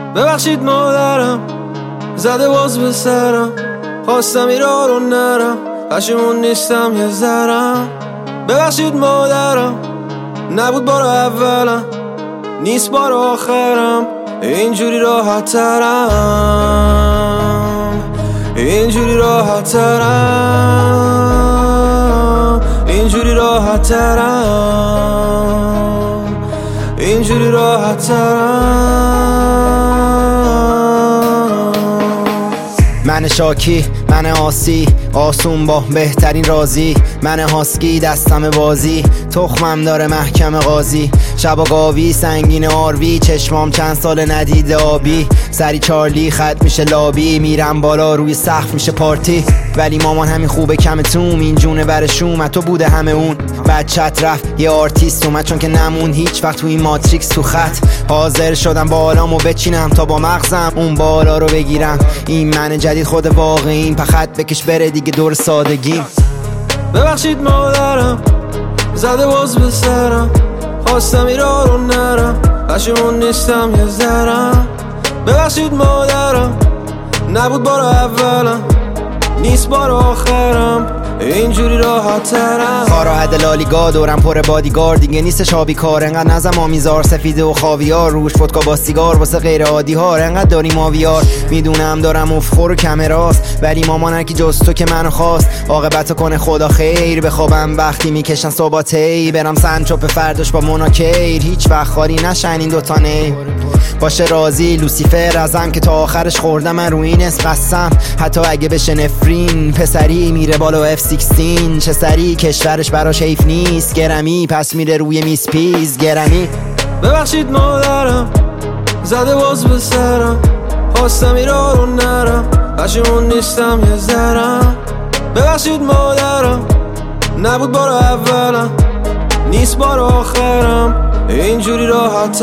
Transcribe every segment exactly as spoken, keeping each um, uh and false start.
ببخشید مادرم زده باز به سرم، خواستم ایرا رو نرم، پشیمون نیستم یه ذرم. ببخشید مادرم نبود بار اولم، نیست بار آخرم، اینجوری راحت ترم، اینجوری راحت ترم، اینجوری راحت ترم، اینجوری راحت ترم. من شاکی، من آسی، آسون با بهترین رازی، من هاسکی دستم بازی، تخمم داره محکم قاضی، شبا گاوی سنگین آروی، چشمام چند سال ندیده آبی، سری چارلی خط میشه لابی، میرم بالا روی سقف میشه پارتی، ولی مامان همین خوبه کم توم، این جونه برشوم تو بوده همه اون، بچت رفت یه آرتیست اومد چون که نمون هیچ وقت تو این ماتریکس تو خط، حاضر شدم بالامو بچینم تا با مغزم اون بالا رو بگیرم، این من جدید خود واقعیم، پخت بکش بره دیگه دور سادگیم. ببخشید مادرم زده باز به سرم، خواستم ایرا رو نرم، پشیمون نیستم یه ذرم. ببخشید مادرم نبود بار اولم، نیست بار آخرم، اینجوری راحت ترم. خارا حد لالیگا دورم پر بادیگار، دیگه نیستش آبی کار، انقدر نزم آمیزار سفیده و خاویار، روش ودکا با سیگار واسه غیر عادی ها، انقدر داریم آویار، میدونم دارم افخور و کمراست، ولی مامان کی جز تو که منو خواست، عاقبتو کنه خدا خیر، بخوابم وقتی میکشن صباتی، برم سنچوپ فرداش با مناکیر، هیچ وقت خالی نشن این دوتا نه، باشه راضی لوسیفر ازم که تا آخرش خوردم من رو این اسم قسم، حتی اگه بشه نفرین، پسری میره بالا اف شانزده، چه سری کشورش براش حیف نیست، گرمی پس میره روی میس پیز گرمی. ببخشید مادرم زده باز به سرم، خواستم ایرا رو نرم، پشیمون نیستم یه ذرم. ببخشید مادرم نبود بار اولم، نیست بار آخرم، اینجوری راحت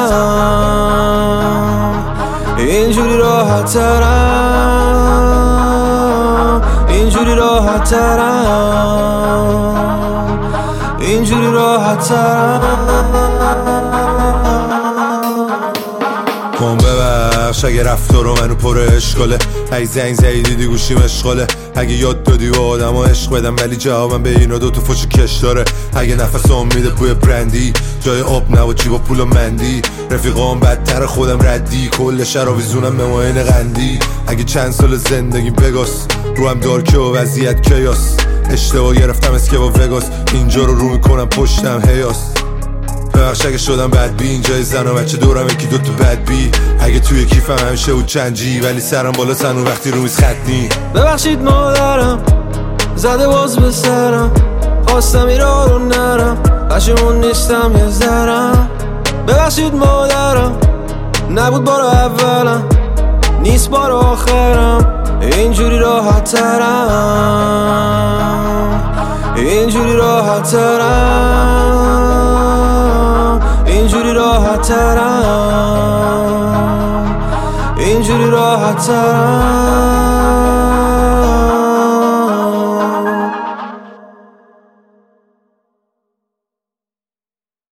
ترم، اینجوری راحت ترم، اینجوری راحت ترم، اینجوری راحت ترم. کن ببخش اگه رفتار رو منو پر اشکاله، اگه زنگ زدی دیدی گوشیم اشغاله، اگه یاد دادی و آدم ها عشق بدم ولی جوابم به اینا دوتا فوش کش داره، اگه نفس هم میده بوی برندی جای آب نبا چی با پول و مندی، رفیقام بدتر خودم ردی، کل شراویزونم به ماین قندی، اگه چند سال زندگی بگاس رو هم دارکه و وضعیت کیاس، اشتباه گرفتم اسکه با وگاس، اینجا رو رو میکنم پشتم هیاس. ببخش اگه شدم بدبی، اینجای زن و بچه دورم یکی دوتا بدبی، اگه توی کیفم همیشه بود چنجی ولی سرم بالا تنو وقتی رو میز خطنی. ببخشید مادرم زده باز به سرم، خواستم ایرا رو نرم، پشیمون نیستم یه ذرم. ببخشید مادرم نبود بار اولم، نیست بار آخرم، اینجوری راحت ترم، اینجوری راحت ترم، اینجوری راحت ترم، اینجوری راحت ترم.